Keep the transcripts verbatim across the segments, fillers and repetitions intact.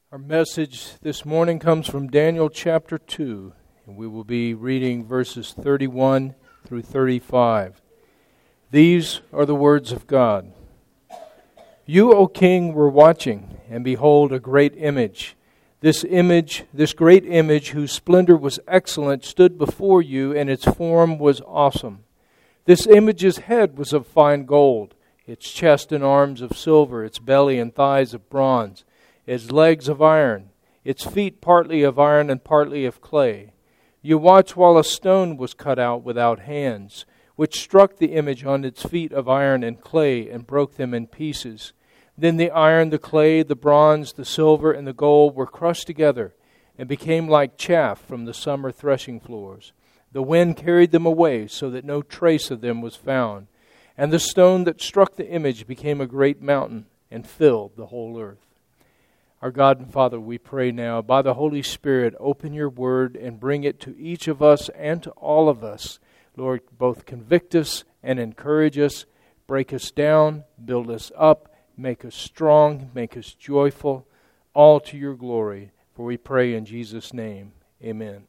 Our message this morning comes from Daniel chapter two, and we will be reading verses thirty-one through thirty-five. These are the words of God. You, O king, were watching, and behold, a great image. This image, this great image, whose splendor was excellent, stood before you, and its form was awesome. This image's head was of fine gold, its chest and arms of silver, its belly and thighs of bronze, its legs of iron, its feet partly of iron and partly of clay. You watched while a stone was cut out without hands, which struck the image on its feet of iron and clay and broke them in pieces. Then the iron, the clay, the bronze, the silver, and the gold were crushed together and became like chaff from the summer threshing floors. The wind carried them away so that no trace of them was found. And the stone that struck the image became a great mountain and filled the whole earth. Our God and Father, we pray now, by the Holy Spirit, open your word and bring it to each of us and to all of us. Lord, both convict us and encourage us, break us down, build us up, make us strong, make us joyful, all to your glory. For we pray in Jesus' name, amen.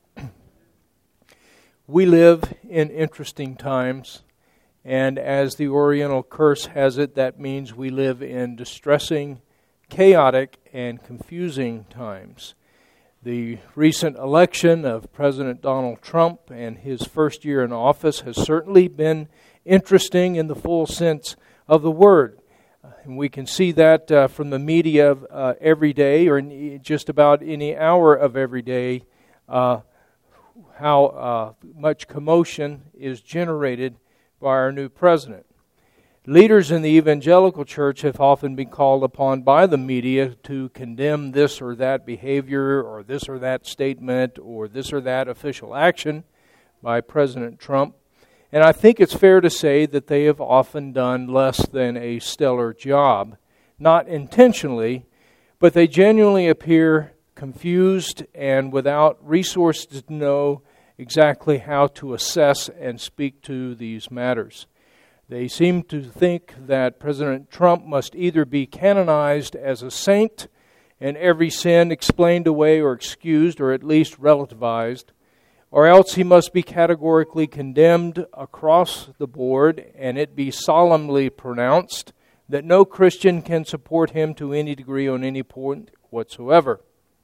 We live in interesting times, and as the Oriental curse has it, that means we live in distressing, chaotic, and confusing times. The recent election of President Donald Trump and his first year in office has certainly been interesting in the full sense of the word. And we can see that uh, from the media uh, every day, or in just about any hour of every day, uh, how uh, much commotion is generated by our new president. Leaders in the evangelical church have often been called upon by the media to condemn this or that behavior or this or that statement or this or that official action by President Trump. And I think it's fair to say that they have often done less than a stellar job, not intentionally, but they genuinely appear confused and without resources to know exactly how to assess and speak to these matters. They seem to think that President Trump must either be canonized as a saint and every sin explained away or excused or at least relativized, or else he must be categorically condemned across the board and it be solemnly pronounced that no Christian can support him to any degree on any point whatsoever.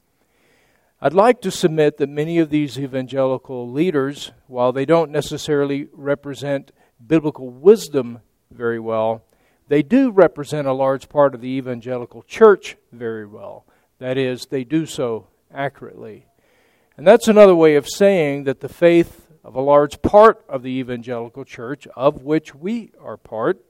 I'd like to submit that many of these evangelical leaders, while they don't necessarily represent biblical wisdom very well, they do represent a large part of the evangelical church very well. That is, they do so accurately. And that's another way of saying that the faith of a large part of the evangelical church, of which we are part,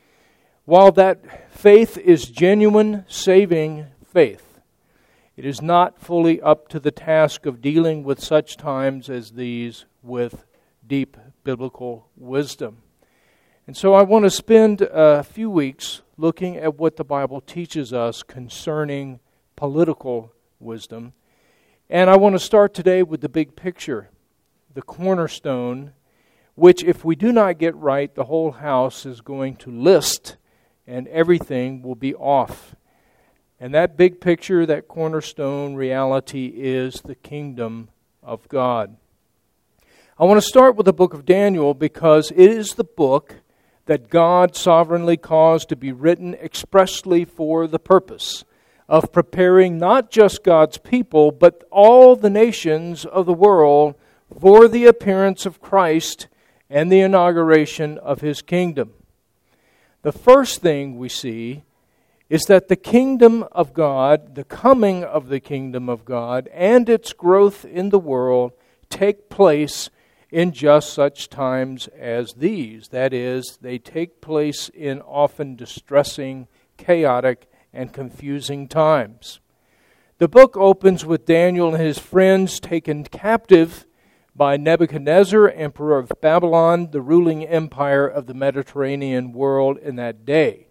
while that faith is genuine, saving faith, it is not fully up to the task of dealing with such times as these with deep biblical wisdom. And so I want to spend a few weeks looking at what the Bible teaches us concerning political wisdom. And I want to start today with the big picture, the cornerstone, which if we do not get right, the whole house is going to list and everything will be off. And that big picture, that cornerstone reality is the kingdom of God. I want to start with the book of Daniel because it is the book that God sovereignly caused to be written expressly for the purpose of preparing not just God's people, but all the nations of the world for the appearance of Christ and the inauguration of His kingdom. The first thing we see is that the kingdom of God, the coming of the kingdom of God, and its growth in the world take place in just such times as these. That is, they take place in often distressing, chaotic, and confusing times. The book opens with Daniel and his friends taken captive by Nebuchadnezzar, emperor of Babylon, the ruling empire of the Mediterranean world in that day.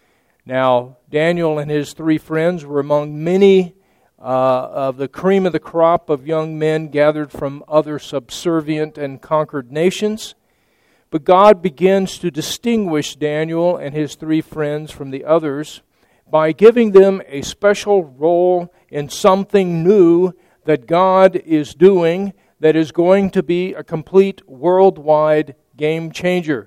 Now, Daniel and his three friends were among many uh, of the cream of the crop of young men gathered from other subservient and conquered nations. But God begins to distinguish Daniel and his three friends from the others by giving them a special role in something new that God is doing that is going to be a complete worldwide game changer.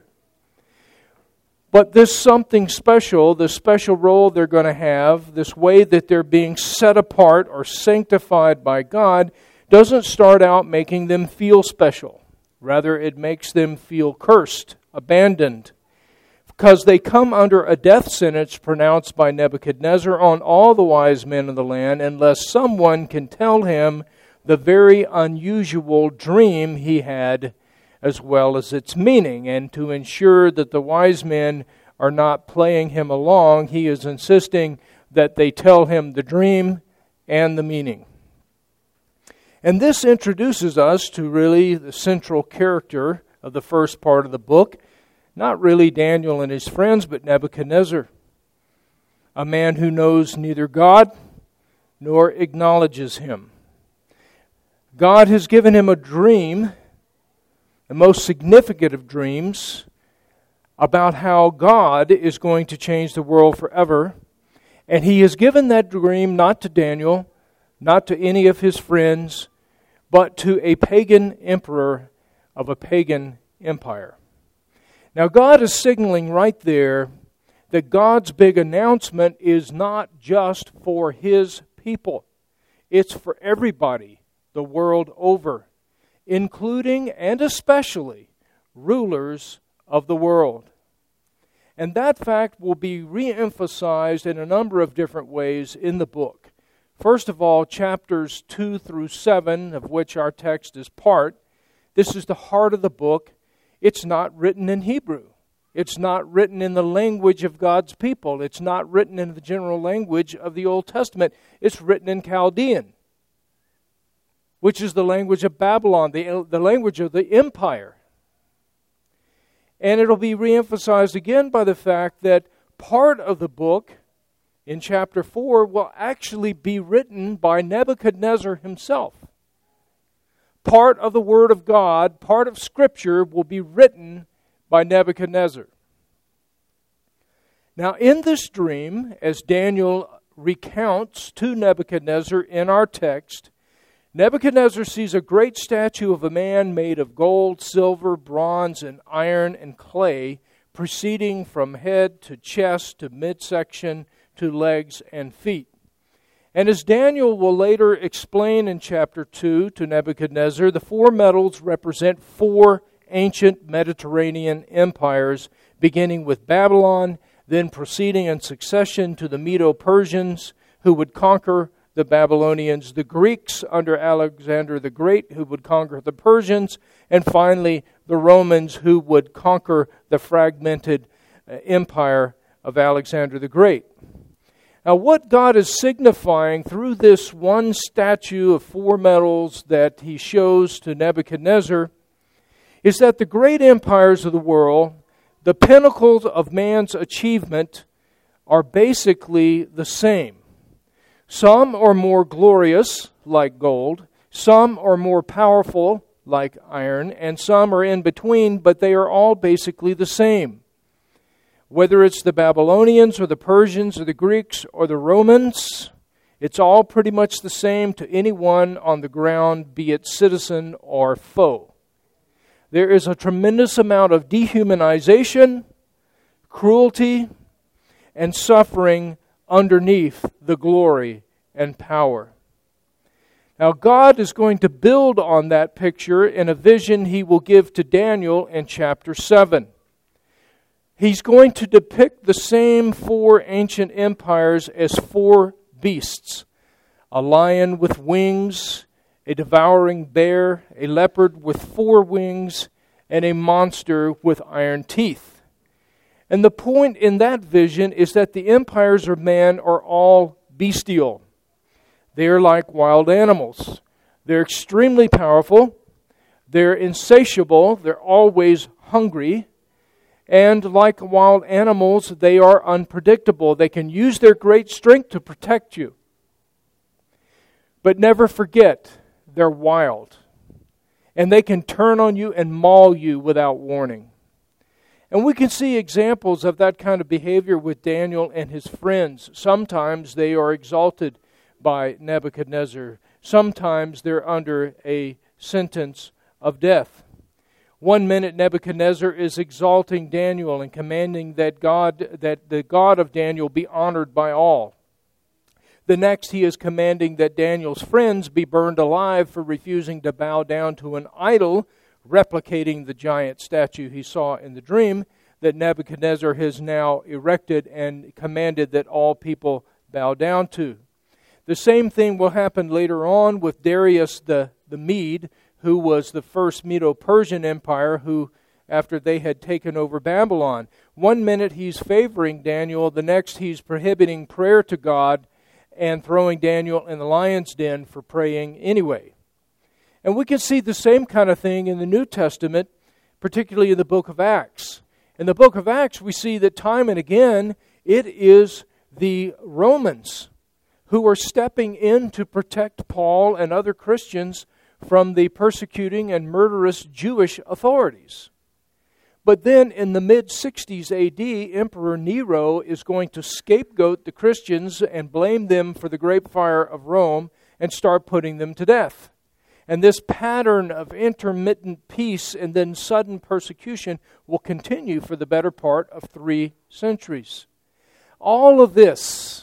But this something special, this special role they're going to have, this way that they're being set apart or sanctified by God, doesn't start out making them feel special. Rather, it makes them feel cursed, abandoned, because they come under a death sentence pronounced by Nebuchadnezzar on all the wise men of the land unless someone can tell him the very unusual dream he had as well as its meaning. And to ensure that the wise men are not playing him along, he is insisting that they tell him the dream and the meaning. And this introduces us to really the central character of the first part of the book. Not really Daniel and his friends, but Nebuchadnezzar, a man who knows neither God nor acknowledges him. God has given him a dream, the most significant of dreams, about how God is going to change the world forever. And he has given that dream not to Daniel, not to any of his friends, but to a pagan emperor of a pagan empire. Now God is signaling right there that God's big announcement is not just for His people. It's for everybody the world over, including and especially rulers of the world. And that fact will be re-emphasized in a number of different ways in the book. First of all, chapters two through seven, of which our text is part, this is the heart of the book. It's not written in Hebrew. It's not written in the language of God's people. It's not written in the general language of the Old Testament. It's written in Chaldean, which is the language of Babylon, the, the language of the empire. And it'll be reemphasized again by the fact that part of the book in chapter four will actually be written by Nebuchadnezzar himself. Part of the Word of God, part of Scripture will be written by Nebuchadnezzar. Now in this dream, as Daniel recounts to Nebuchadnezzar in our text, Nebuchadnezzar sees a great statue of a man made of gold, silver, bronze, and iron and clay, proceeding from head to chest to midsection to legs and feet. And as Daniel will later explain in chapter two to Nebuchadnezzar, the four metals represent four ancient Mediterranean empires, beginning with Babylon, then proceeding in succession to the Medo-Persians, who would conquer the Babylonians, the Greeks under Alexander the Great, who would conquer the Persians, and finally the Romans, who would conquer the fragmented empire of Alexander the Great. Now, what God is signifying through this one statue of four metals that he shows to Nebuchadnezzar is that the great empires of the world, the pinnacles of man's achievement, are basically the same. Some are more glorious, like gold. Some are more powerful, like iron. And some are in between, but they are all basically the same. Whether it's the Babylonians or the Persians or the Greeks or the Romans, it's all pretty much the same to anyone on the ground, be it citizen or foe. There is a tremendous amount of dehumanization, cruelty, and suffering underneath the glory and power. Now, God is going to build on that picture in a vision He will give to Daniel in chapter seven. He's going to depict the same four ancient empires as four beasts: a lion with wings, a devouring bear, a leopard with four wings, and a monster with iron teeth. And the point in that vision is that the empires of man are all bestial. They are like wild animals. They're extremely powerful. They're insatiable. They're always hungry. And like wild animals, they are unpredictable. They can use their great strength to protect you. But never forget, they're wild. And they can turn on you and maul you without warning. And we can see examples of that kind of behavior with Daniel and his friends. Sometimes they are exalted by Nebuchadnezzar. Sometimes they're under a sentence of death. One minute Nebuchadnezzar is exalting Daniel and commanding that God, that the God of Daniel be honored by all. The next he is commanding that Daniel's friends be burned alive for refusing to bow down to an idol, replicating the giant statue he saw in the dream that Nebuchadnezzar has now erected and commanded that all people bow down to. The same thing will happen later on with Darius the, the Mede, who was the first Medo-Persian empire, who, after they had taken over Babylon. One minute he's favoring Daniel, the next he's prohibiting prayer to God and throwing Daniel in the lion's den for praying anyway. And we can see the same kind of thing in the New Testament, particularly in the book of Acts. In the book of Acts, we see that time and again, it is the Romans who are stepping in to protect Paul and other Christians from the persecuting and murderous Jewish authorities. But then in the mid-sixties A D, Emperor Nero is going to scapegoat the Christians and blame them for the great fire of Rome and start putting them to death. And this pattern of intermittent peace and then sudden persecution will continue for the better part of three centuries. All of this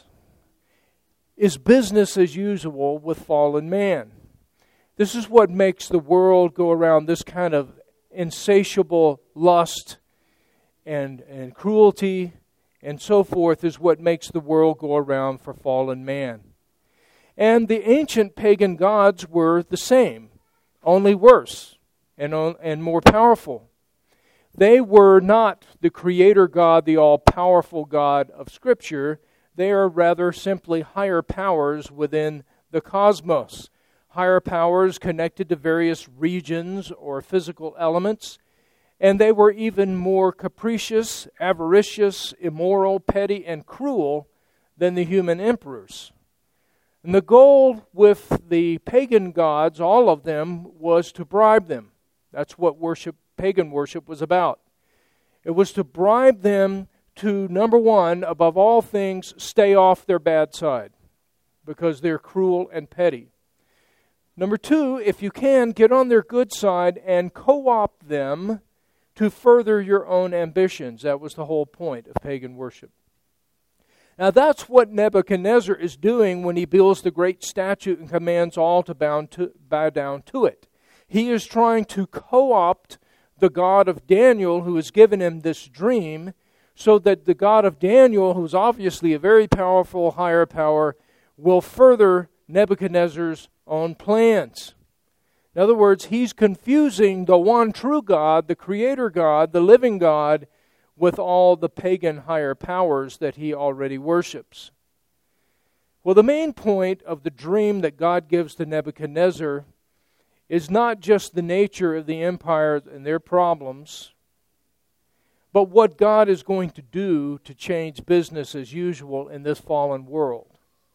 is business as usual with fallen man. This is what makes the world go around. This kind of insatiable lust and, and cruelty and so forth is what makes the world go around for fallen man. And the ancient pagan gods were the same, only worse and, and more powerful. They were not the creator God, the all-powerful God of Scripture. They are rather simply higher powers within the cosmos. Higher powers connected to various regions or physical elements. And they were even more capricious, avaricious, immoral, petty, and cruel than the human emperors. And the goal with the pagan gods, all of them, was to bribe them. That's what worship, pagan worship was about. It was to bribe them to, number one, above all things, stay off their bad side, because they're cruel and petty. Number two, if you can, get on their good side and co-opt them to further your own ambitions. That was the whole point of pagan worship. Now that's what Nebuchadnezzar is doing when he builds the great statue and commands all to bow, to bow down to it. He is trying to co-opt the God of Daniel, who has given him this dream, so that the God of Daniel, who is obviously a very powerful higher power, will further Nebuchadnezzar's own plans. In other words, he's confusing the one true God, the creator God, the living God, with all the pagan higher powers that he already worships. Well, the main point of the dream that God gives to Nebuchadnezzar is not just the nature of the empire and their problems, but what God is going to do to change business as usual in this fallen world.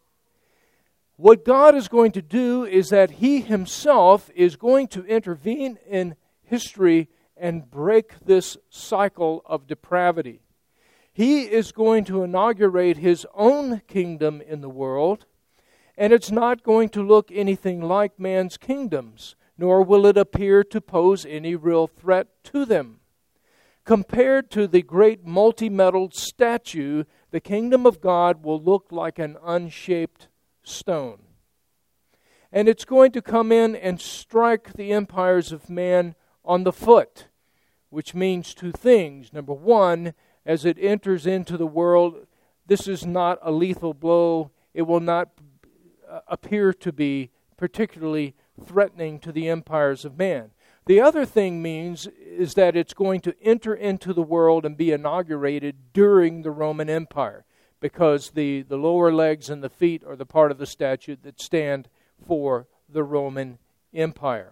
What God is going to do is that He Himself is going to intervene in history and break this cycle of depravity. He is going to inaugurate His own kingdom in the world, and it's not going to look anything like man's kingdoms, nor will it appear to pose any real threat to them. Compared to the great multi-metalled statue, the kingdom of God will look like an unshaped stone. And it's going to come in and strike the empires of man on the foot, which means two things. Number one, as it enters into the world, this is not a lethal blow. It will not appear to be particularly threatening to the empires of man. The other thing means is that it's going to enter into the world and be inaugurated during the Roman Empire, because the, the lower legs and the feet are the part of the statue that stand for the Roman Empire.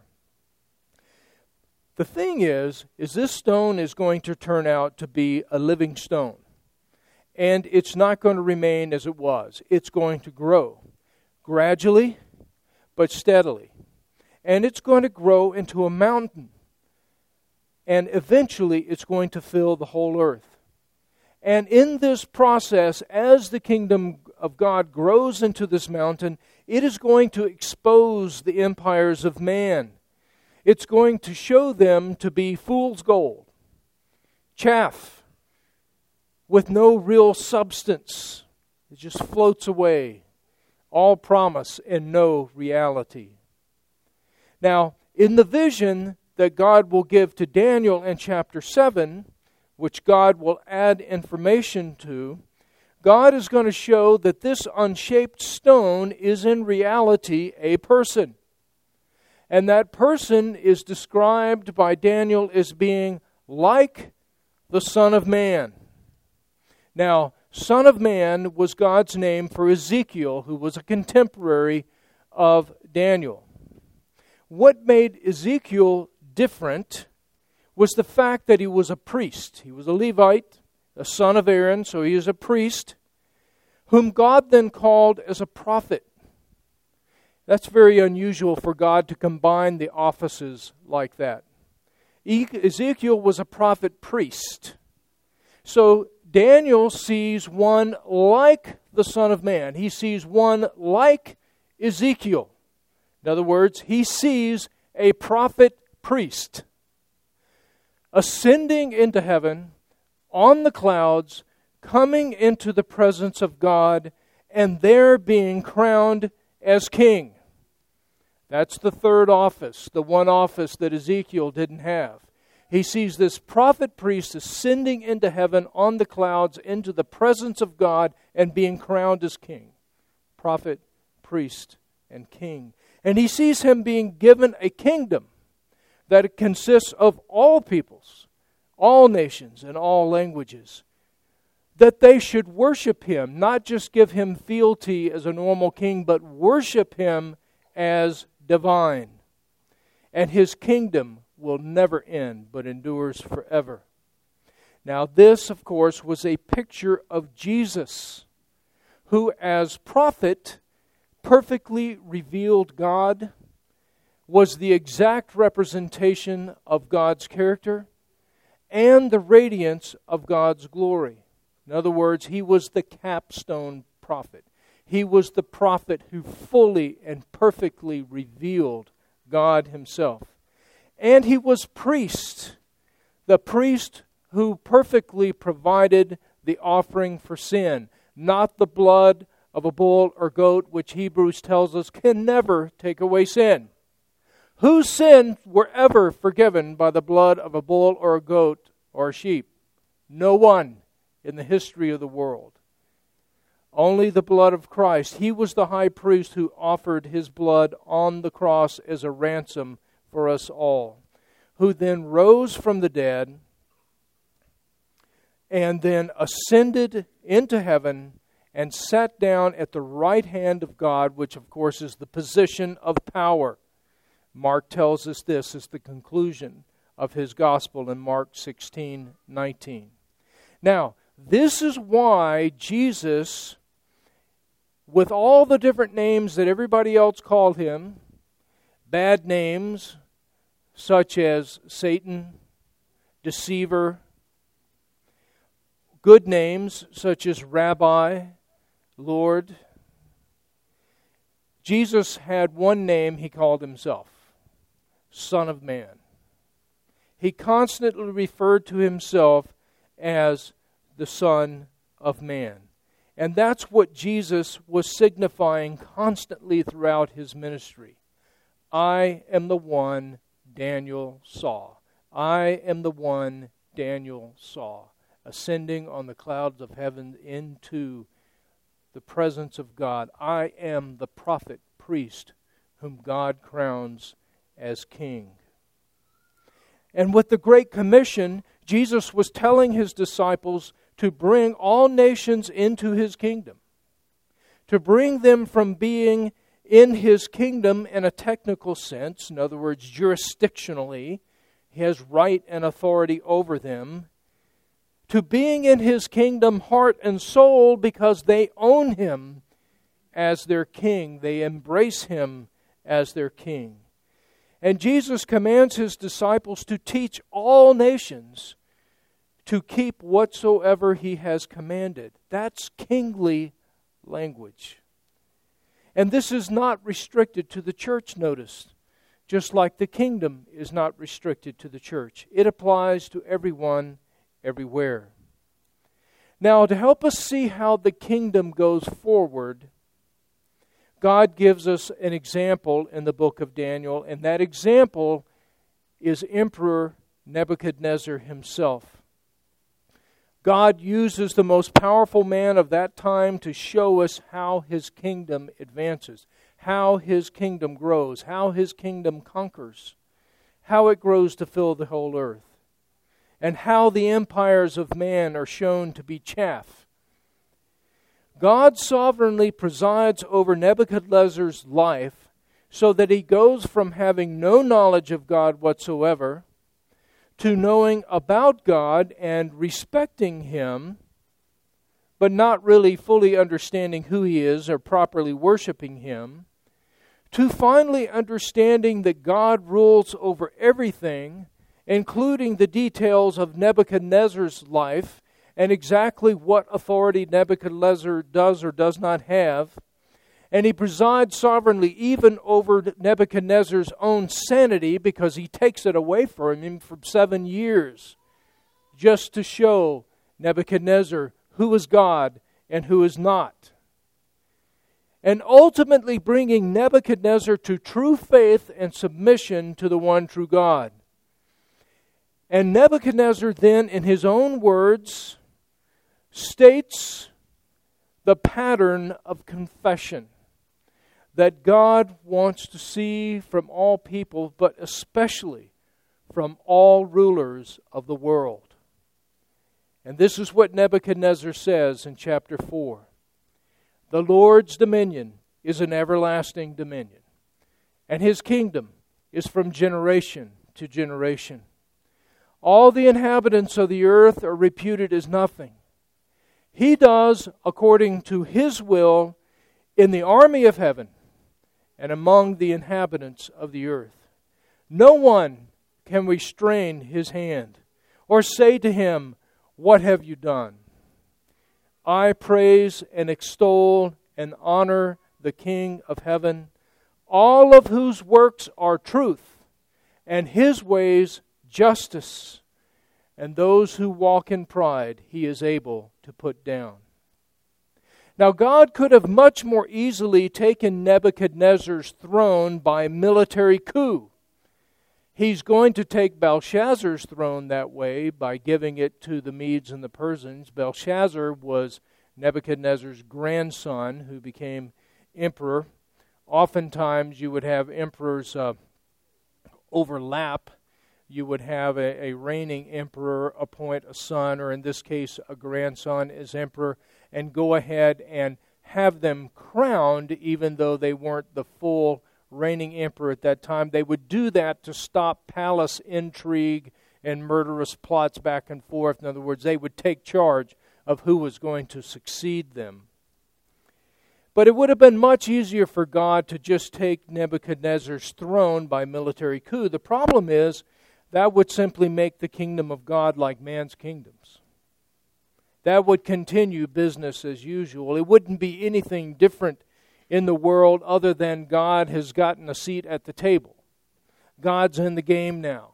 The thing is, is this stone is going to turn out to be a living stone. And it's not going to remain as it was. It's going to grow gradually, but steadily. And it's going to grow into a mountain. and eventually it's going to fill the whole earth. And in this process, as the kingdom of God grows into this mountain, it is going to expose the empires of man. It's going to show them to be fool's gold, chaff, with no real substance. It just floats away, all promise and no reality. Now, in the vision that God will give to Daniel in chapter seven, which God will add information to, God is going to show that this unshaped stone is in reality a person. And that person is described by Daniel as being like the Son of Man. Now, Son of Man was God's name for Ezekiel, who was a contemporary of Daniel. What made Ezekiel different was the fact that he was a priest. He was a Levite, a son of Aaron, so he is a priest, whom God then called as a prophet. That's very unusual for God to combine the offices like that. Ezekiel was a prophet priest. So Daniel sees one like the Son of Man. He sees one like Ezekiel. In other words, he sees a prophet priest ascending into heaven on the clouds, coming into the presence of God, and there being crowned as king. That's the third office, the one office that Ezekiel didn't have. He sees this prophet priest ascending into heaven on the clouds into the presence of God and being crowned as king. Prophet, priest, and king. And he sees him being given a kingdom that consists of all peoples, all nations, and all languages. That they should worship him, not just give him fealty as a normal king, but worship him as divine. And his kingdom will never end, but endures forever. Now this, of course, was a picture of Jesus, who as prophet perfectly revealed God, was the exact representation of God's character, and the radiance of God's glory. In other words, he was the capstone prophet. He was the prophet who fully and perfectly revealed God himself. And he was priest, the priest who perfectly provided the offering for sin, not the blood of a bull or goat, which Hebrews tells us can never take away sin. Whose sins were ever forgiven by the blood of a bull or a goat or a sheep? No one in the history of the world. Only the blood of Christ. He was the high priest who offered his blood on the cross as a ransom for us all, who then rose from the dead and then ascended into heaven and sat down at the right hand of God, which of course is the position of power. Mark tells us this is the conclusion of his gospel in Mark sixteen nineteen. Now, this is why Jesus, with all the different names that everybody else called him, bad names such as Satan, deceiver, good names such as Rabbi, Lord, Jesus had one name he called himself, Son of Man. He constantly referred to himself as the Son of Man. And that's what Jesus was signifying constantly throughout his ministry. I am the one Daniel saw. I am the one Daniel saw, ascending on the clouds of heaven into the presence of God. I am the prophet, priest, whom God crowns as king. And with the Great Commission, Jesus was telling his disciples to bring all nations into his kingdom, to bring them from being in his kingdom in a technical sense, in other words, jurisdictionally, he has right and authority over them, to being in his kingdom heart and soul because they own him as their king. They embrace him as their king. And Jesus commands his disciples to teach all nations to keep whatsoever he has commanded. That's kingly language. And this is not restricted to the church, notice. Just like the kingdom is not restricted to the church. It applies to everyone, everywhere. Now, to help us see how the kingdom goes forward, God gives us an example in the book of Daniel, and that example is Emperor Nebuchadnezzar himself. God uses the most powerful man of that time to show us how his kingdom advances, how his kingdom grows, how his kingdom conquers, how it grows to fill the whole earth, and how the empires of man are shown to be chaff. God sovereignly presides over Nebuchadnezzar's life so that he goes from having no knowledge of God whatsoever to knowing about God and respecting him, but not really fully understanding who he is or properly worshiping him, to finally understanding that God rules over everything, including the details of Nebuchadnezzar's life and exactly what authority Nebuchadnezzar does or does not have. And he presides sovereignly even over Nebuchadnezzar's own sanity because he takes it away from him for seven years just to show Nebuchadnezzar who is God and who is not. And ultimately bringing Nebuchadnezzar to true faith and submission to the one true God. And Nebuchadnezzar then, in his own words, states the pattern of confession that God wants to see from all people, but especially from all rulers of the world. And this is what Nebuchadnezzar says in chapter four. The Lord's dominion is an everlasting dominion, and his kingdom is from generation to generation. All the inhabitants of the earth are reputed as nothing. He does according to his will in the army of heaven and among the inhabitants of the earth. No one can restrain his hand or say to him, "What have you done?" I praise and extol and honor the King of heaven, all of whose works are truth, and his ways justice, and those who walk in pride he is able to put down. Now God could have much more easily taken Nebuchadnezzar's throne by military coup. He's going to take Belshazzar's throne that way by giving it to the Medes and the Persians. Belshazzar was Nebuchadnezzar's grandson who became emperor. Oftentimes you would have emperors uh, overlap. You would have a, a reigning emperor appoint a son, or in this case a grandson, as emperor, and go ahead and have them crowned even though they weren't the full reigning emperor at that time. They would do that to stop palace intrigue and murderous plots back and forth. In other words, they would take charge of who was going to succeed them. But it would have been much easier for God to just take Nebuchadnezzar's throne by military coup. The problem is that would simply make the kingdom of God like man's kingdoms. That would continue business as usual. It wouldn't be anything different in the world other than God has gotten a seat at the table. God's in the game now.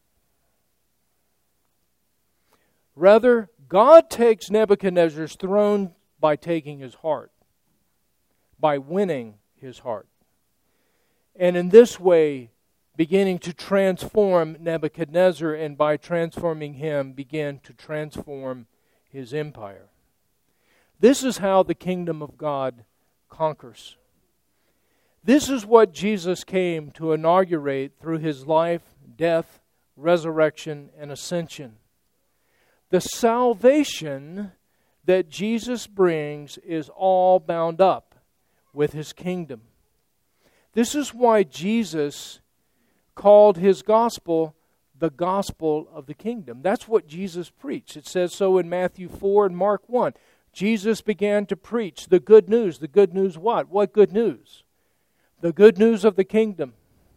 Rather, God takes Nebuchadnezzar's throne by taking his heart, by winning his heart. And in this way, beginning to transform Nebuchadnezzar, and by transforming him, begin to transform his empire. This is how the kingdom of God conquers. This is what Jesus came to inaugurate through his life, death, resurrection, and ascension. The salvation that Jesus brings is all bound up with his kingdom. This is why Jesus called his gospel the gospel of the kingdom. That's what Jesus preached. It says so in Matthew four and Mark one. Jesus began to preach the good news. The good news what? What good news? The good news of the kingdom.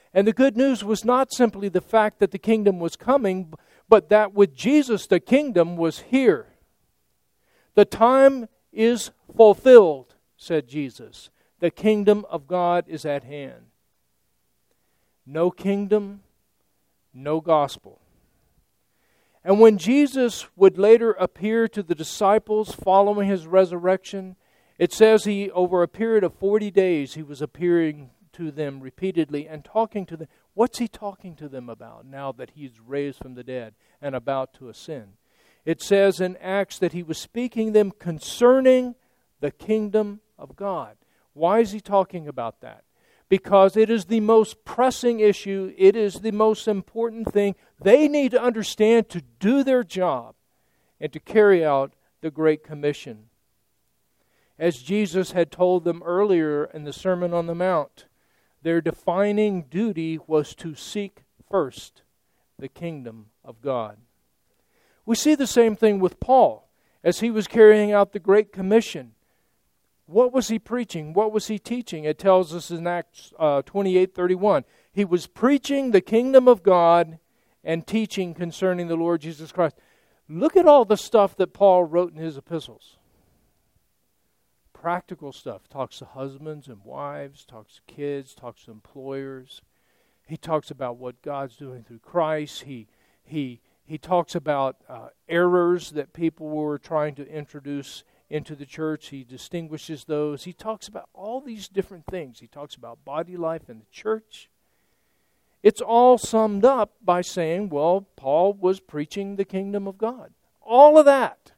And the good news was not simply the fact that the kingdom was coming, but that with Jesus the kingdom was here. The time is fulfilled, said Jesus. The kingdom of God is at hand. No kingdom, no gospel. And when Jesus would later appear to the disciples following his resurrection, it says he, over a period of forty days, he was appearing to them repeatedly and talking to them. What's he talking to them about now that he's raised from the dead and about to ascend? It says in Acts that he was speaking to them concerning the kingdom of God. Why is he talking about that? Because it is the most pressing issue. It is the most important thing. They need to understand to do their job and to carry out the Great Commission. As Jesus had told them earlier in the Sermon on the Mount, their defining duty was to seek first the kingdom of God. We see the same thing with Paul as he was carrying out the Great Commission. What was he preaching? What was he teaching? It tells us in Acts uh, twenty-eight thirty-one. He was preaching the kingdom of God and teaching concerning the Lord Jesus Christ. Look at all the stuff that Paul wrote in his epistles. Practical stuff. Talks to husbands and wives, talks to kids, talks to employers. He talks about what God's doing through Christ. He he he talks about uh, errors that people were trying to introduce into the church. He distinguishes those. He talks about all these different things. He talks about body life in the church. It's all summed up by saying, well, Paul was preaching the kingdom of God. All of that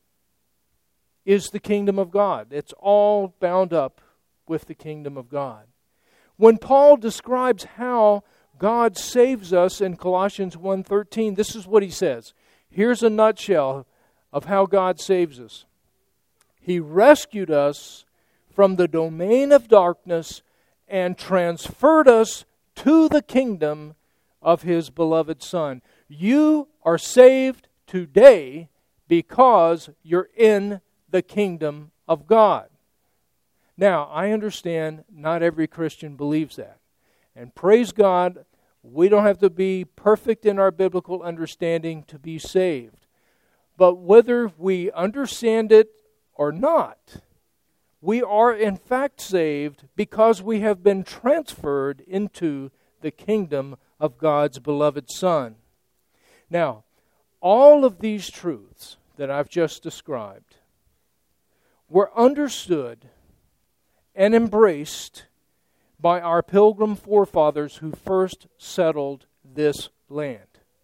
is the kingdom of God. It's all bound up with the kingdom of God. When Paul describes how God saves us in Colossians one thirteen, this is what he says. Here's a nutshell of how God saves us. He rescued us from the domain of darkness and transferred us to the kingdom of His beloved Son. You are saved today because you're in the kingdom of God. Now, I understand not every Christian believes that. And praise God, we don't have to be perfect in our biblical understanding to be saved. But whether we understand it or not, we are in fact saved because we have been transferred into the kingdom of God's beloved Son. Now, all of these truths that I've just described were understood and embraced by our pilgrim forefathers who first settled this land.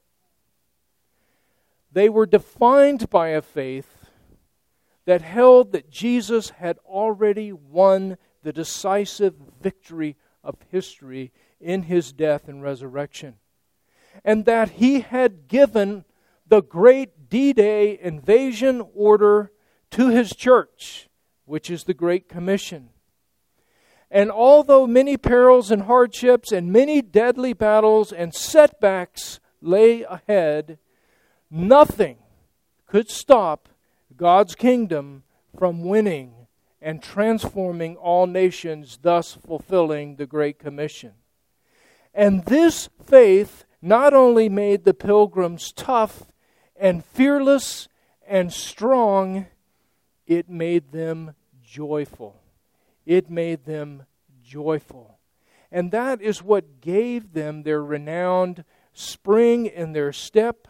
They were defined by a faith that held that Jesus had already won the decisive victory of history in His death and resurrection, and that He had given the great D-Day invasion order to His church, which is the Great Commission. And although many perils and hardships and many deadly battles and setbacks lay ahead, nothing could stop God's kingdom from winning and transforming all nations, thus fulfilling the Great Commission. And this faith not only made the pilgrims tough and fearless and strong, it made them joyful. It made them joyful. And that is what gave them their renowned spring in their step,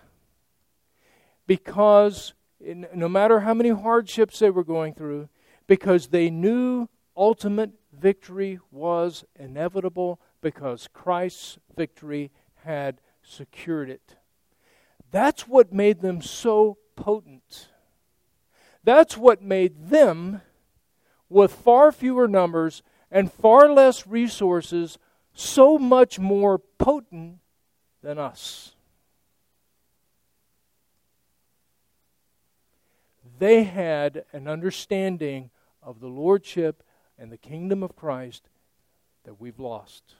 because no matter how many hardships they were going through, because they knew ultimate victory was inevitable, because Christ's victory had secured it. That's what made them so potent. That's what made them, with far fewer numbers and far less resources, so much more potent than us. They had an understanding of the lordship and the kingdom of Christ that we've lost.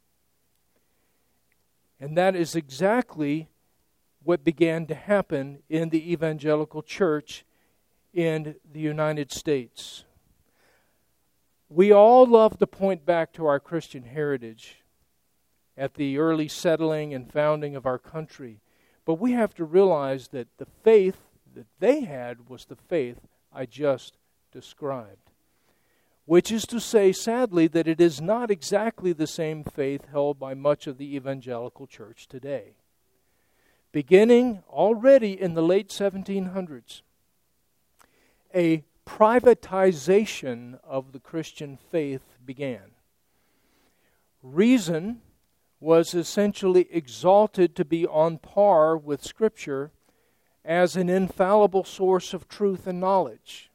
And that is exactly what began to happen in the evangelical church in the United States. We all love to point back to our Christian heritage. at the early settling and founding of our country. But we have to realize that the faith that they had was the faith I just described. Which is to say, sadly, that it is not exactly the same faith held by much of the evangelical church today. Beginning already in the late seventeen hundreds, a privatization of the Christian faith began. Reason was essentially exalted to be on par with Scripture as an infallible source of truth and knowledge.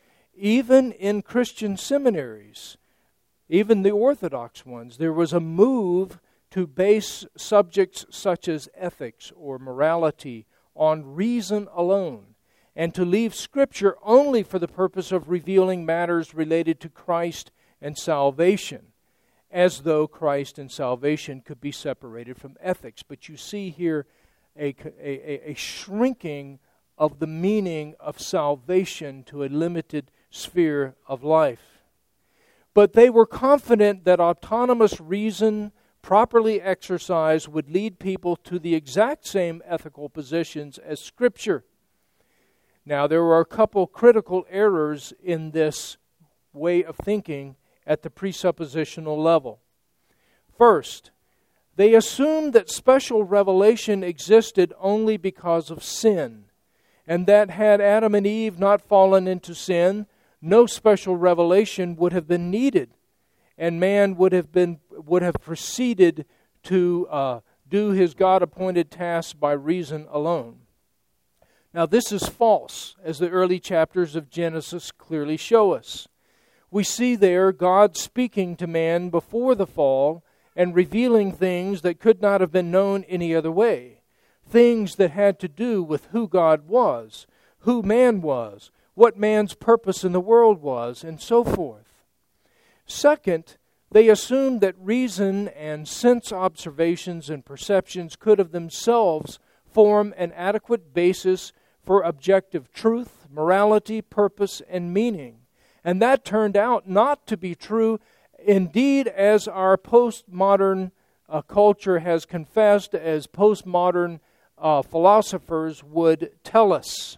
Even in Christian seminaries, even the Orthodox ones, there was a move to base subjects such as ethics or morality on reason alone, and to leave Scripture only for the purpose of revealing matters related to Christ and salvation, as though Christ and salvation could be separated from ethics. But you see here a, a, a shrinking of the meaning of salvation to a limited sphere of life. But they were confident that autonomous reason, properly exercised, would lead people to the exact same ethical positions as Scripture. Now, there were a couple critical errors in this way of thinking at the presuppositional level. First, they assumed that special revelation existed only because of sin, and that had Adam and Eve not fallen into sin, no special revelation would have been needed, and man would have been would have proceeded to uh, do his God-appointed tasks by reason alone. Now, this is false, as the early chapters of Genesis clearly show us. We see there God speaking to man before the fall and revealing things that could not have been known any other way. Things that had to do with who God was, who man was, what man's purpose in the world was, and so forth. Second, they assumed that reason and sense observations and perceptions could of themselves form an adequate basis for objective truth, morality, purpose, and meaning. And that turned out not to be true. Indeed, as our postmodern uh, culture has confessed, as postmodern uh, philosophers would tell us.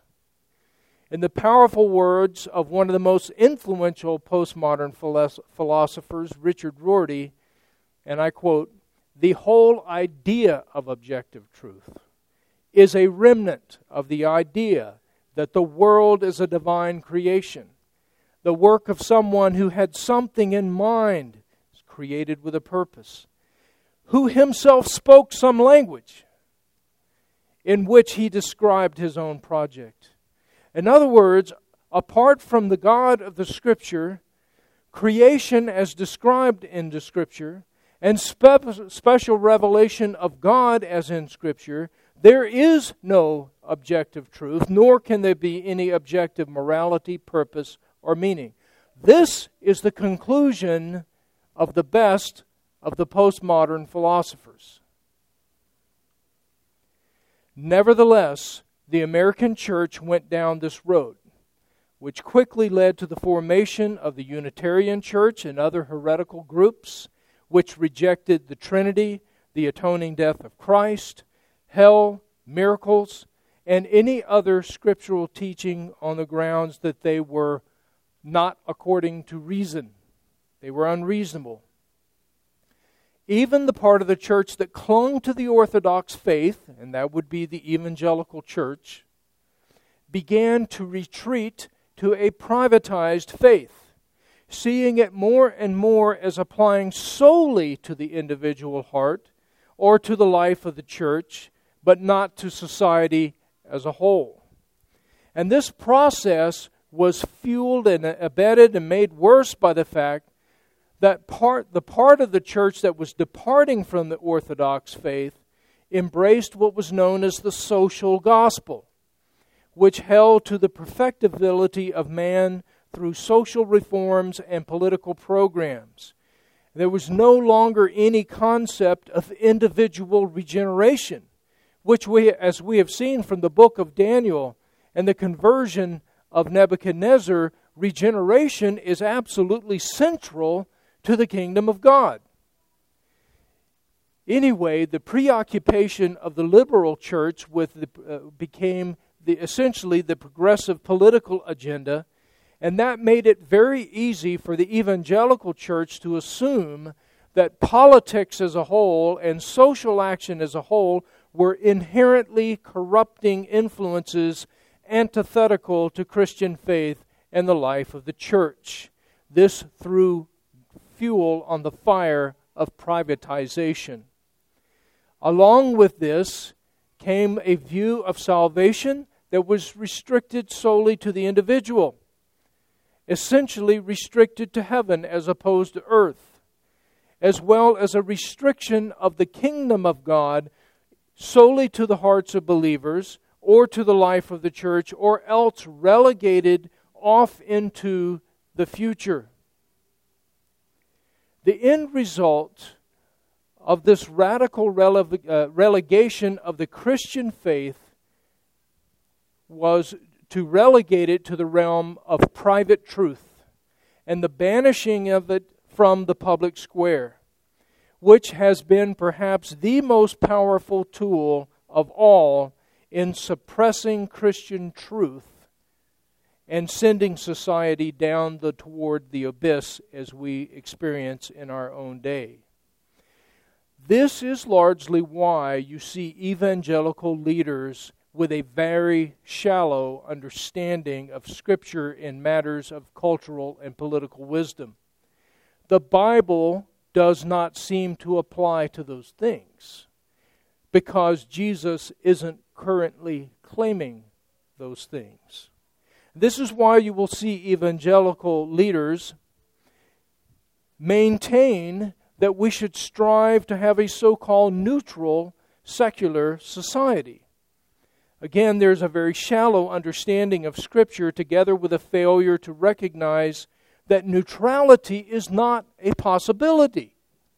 In the powerful words of one of the most influential postmodern philosophers, Richard Rorty, and I quote, "The whole idea of objective truth is a remnant of the idea that the world is a divine creation, the work of someone who had something in mind, created with a purpose, who himself spoke some language in which he described his own project." In other words, apart from the God of the Scripture, creation as described in the Scripture, and spe- special revelation of God as in Scripture, there is no objective truth, nor can there be any objective morality, purpose, or meaning. This is the conclusion of the best of the postmodern philosophers. Nevertheless, the American church went down this road, which quickly led to the formation of the Unitarian Church and other heretical groups, which rejected the Trinity, the atoning death of Christ, hell, miracles, and any other scriptural teaching on the grounds that they were not according to reason. They were unreasonable. Even the part of the church that clung to the Orthodox faith, and that would be the evangelical church, began to retreat to a privatized faith, seeing it more and more as applying solely to the individual heart or to the life of the church, but not to society as a whole. And this process was fueled and abetted and made worse by the fact that part, the part of the church that was departing from the Orthodox faith embraced what was known as the social gospel, which held to the perfectibility of man through social reforms and political programs. There was no longer any concept of individual regeneration, which we, as we have seen from the book of Daniel and the conversion of Nebuchadnezzar, regeneration is absolutely central to the kingdom of God. Anyway, the preoccupation of the liberal church with the, uh, became the, essentially the progressive political agenda, and that made it very easy for the evangelical church to assume that politics as a whole and social action as a whole were inherently corrupting influences antithetical to Christian faith and the life of the church. This threw fuel on the fire of privatization. Along with this came a view of salvation that was restricted solely to the individual, essentially restricted to heaven as opposed to earth, as well as a restriction of the kingdom of God solely to the hearts of believers or to the life of the church, or else relegated off into the future. The end result of this radical rele- uh, relegation of the Christian faith was to relegate it to the realm of private truth and the banishing of it from the public square, which has been perhaps the most powerful tool of all in suppressing Christian truth and sending society down the, toward the abyss as we experience in our own day. This is largely why you see evangelical leaders with a very shallow understanding of Scripture in matters of cultural and political wisdom. The Bible does not seem to apply to those things because Jesus isn't currently claiming those things. This is why you will see evangelical leaders maintain that we should strive to have a so-called neutral secular society. Again, there's a very shallow understanding of Scripture together with a failure to recognize that neutrality is not a possibility,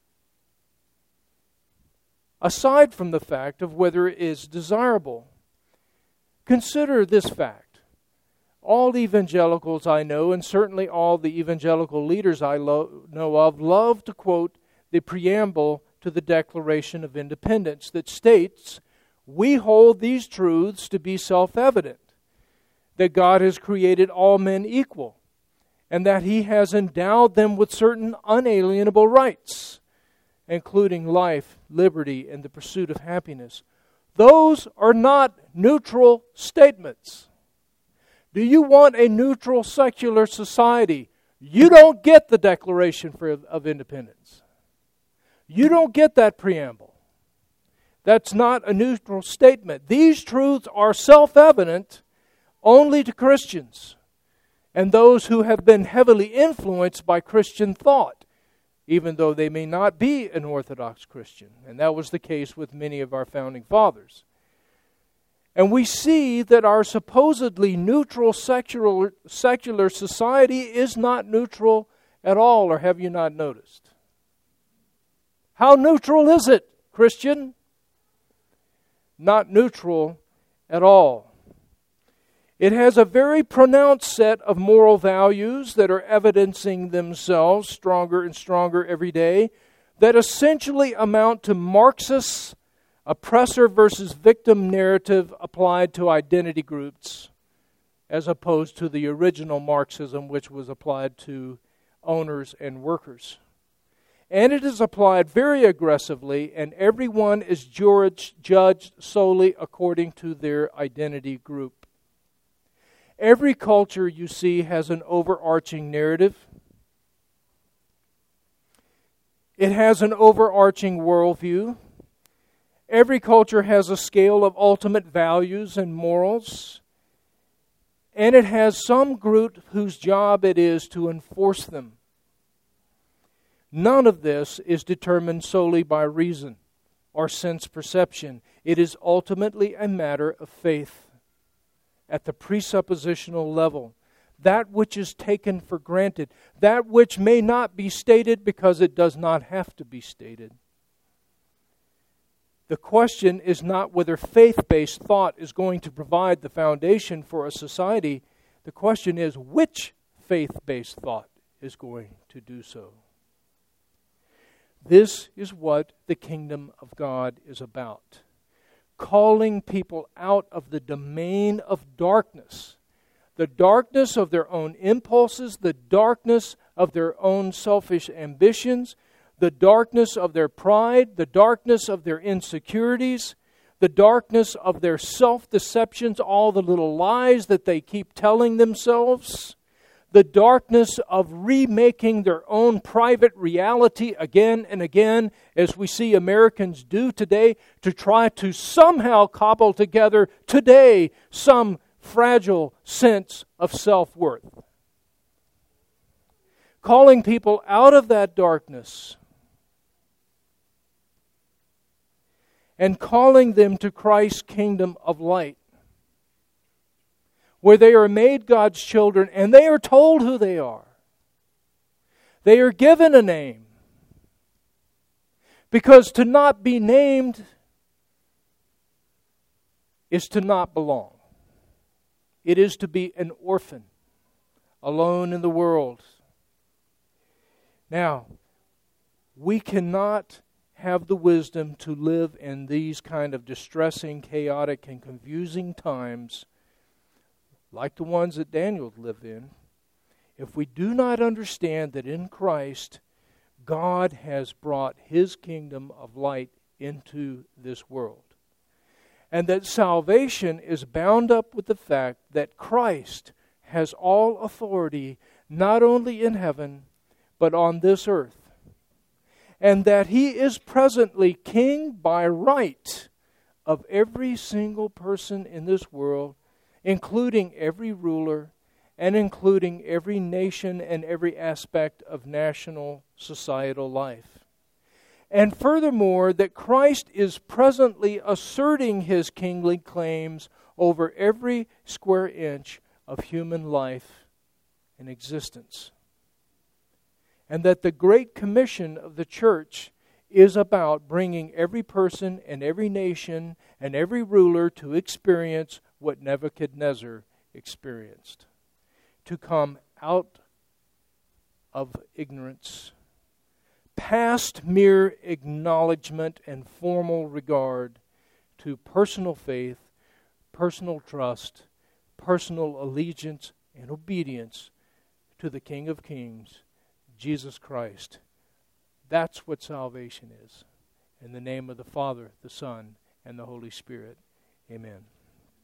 aside from the fact of whether it is desirable. Consider this fact. All evangelicals I know, and certainly all the evangelical leaders I lo- know of, love to quote the preamble to the Declaration of Independence that states, "We hold these truths to be self-evident, that God has created all men equal, and that He has endowed them with certain unalienable rights, including life, liberty, and the pursuit of happiness." Those are not neutral statements. Do you want a neutral secular society? You don't get the Declaration for, of Independence. You don't get that preamble. That's not a neutral statement. These truths are self-evident only to Christians and those who have been heavily influenced by Christian thought, even though they may not be an Orthodox Christian. And that was the case with many of our founding fathers. And we see that our supposedly neutral secular, secular society is not neutral at all, or have you not noticed? How neutral is it, Christian? Not neutral at all. It has a very pronounced set of moral values that are evidencing themselves stronger and stronger every day, that essentially amount to Marxist oppressor versus victim narrative applied to identity groups, as opposed to the original Marxism, which was applied to owners and workers. And it is applied very aggressively, and everyone is judged solely according to their identity group. Every culture, you see, has an overarching narrative. It has an overarching worldview. Every culture has a scale of ultimate values and morals, and it has some group whose job it is to enforce them. None of this is determined solely by reason or sense perception. It is ultimately a matter of faith at the presuppositional level. That which is taken for granted, that which may not be stated because it does not have to be stated. The question is not whether faith-based thought is going to provide the foundation for a society. The question is which faith-based thought is going to do so. This is what the kingdom of God is about. Calling people out of the domain of darkness. The darkness of their own impulses, the darkness of their own selfish ambitions, the darkness of their pride, the darkness of their insecurities, the darkness of their self-deceptions, all the little lies that they keep telling themselves, the darkness of remaking their own private reality again and again, as we see Americans do today, to try to somehow cobble together today some fragile sense of self-worth. Calling people out of that darkness and calling them to Christ's kingdom of light, where they are made God's children and they are told who they are. They are given a name. Because to not be named is to not belong. It is to be an orphan, alone in the world. Now, we cannot have the wisdom to live in these kind of distressing, chaotic, and confusing times like the ones that Daniel lived in if we do not understand that in Christ God has brought His kingdom of light into this world. And that salvation is bound up with the fact that Christ has all authority not only in heaven but on this earth. And that He is presently king by right of every single person in this world, including every ruler and including every nation and every aspect of national societal life. And furthermore, that Christ is presently asserting His kingly claims over every square inch of human life and existence. And that the Great Commission of the church is about bringing every person and every nation and every ruler to experience what Nebuchadnezzar experienced. To come out of ignorance, past mere acknowledgement and formal regard, to personal faith, personal trust, personal allegiance and obedience to the King of Kings, Jesus Christ. That's what salvation is. In the name of the Father, the Son, and the Holy Spirit. Amen.